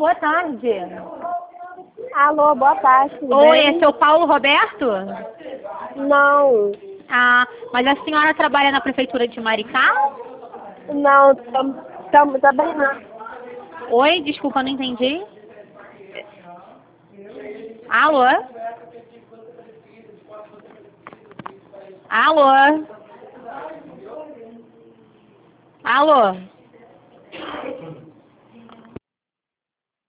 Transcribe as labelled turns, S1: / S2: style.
S1: boa tarde.
S2: Alô, boa tarde.
S1: Oi, é seu Paulo Roberto?
S2: Não,
S1: Ah, mas a senhora trabalha na prefeitura de Maricá?
S2: não, também não.
S1: Oi, desculpa, não entendi. Alô? Alô? Alô?